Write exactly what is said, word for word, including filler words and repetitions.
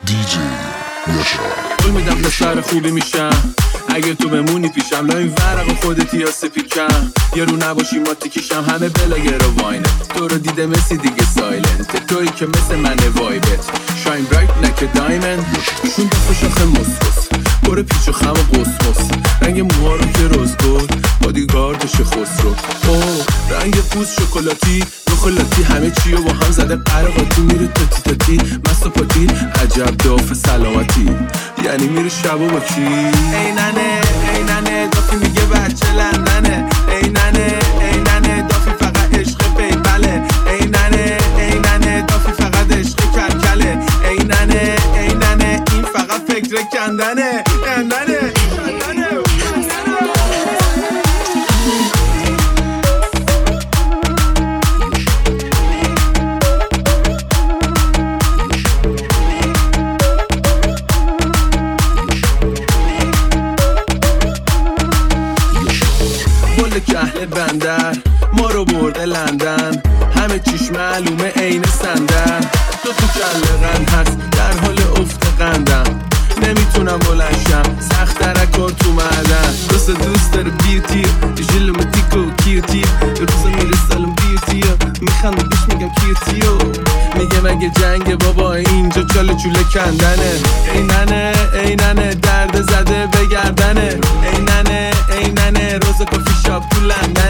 دیجی یاشا. قول میدم پسر خوبی میشم اگه تو بمونی پیشم، لا این ورق خودتی یا سپیکم، یه رو نباشی ما تیکیشم، همه بلاگر و واینه تو رو دیده مسی دیگه سایلنت، توی که مثل منه وایبت شاین برایت لک دایمند، شون دفت شاخه مسکس بره پیچ و خم و قسمس، رنگ موها رو که روز بود بادیگاردش خسرو، اوه رنگ پوست شکلاتی خلاتی، همه چی رو با هم زده قرقاتی، میره تاتی تاتی مست و پاتی، عجب دافه سلامتی، یعنی میره شب و با کی؟ ای ننه ای ننه دافی میگه بچه لندنه، ای ننه ای ننه دافی فقط عشق پیپله، ای ننه ای ننه دافی فقط عشق کلکله، ای ننه ای ننه این فقط فکر کندنه کندنه کندنه. که اهل بندر ما رو برده لندن، همه چیش معلومه عین سندن، تو تو کله قند هست در حال افت قندم، نمیتونم بلنشم سخت درکار تو معدن، دوست دوست داره بیوتی ژلومتیکو کیوتی، روز میره سالم بیوتیو میخنده بیش میگم کیوتیو، میگه مگه جنگ بابا اینجا چاله چوله کندنه، ای ننه ای ننه درد زده به گردنه، ای ننه ای ننه روز کافی شاپ تو لندن.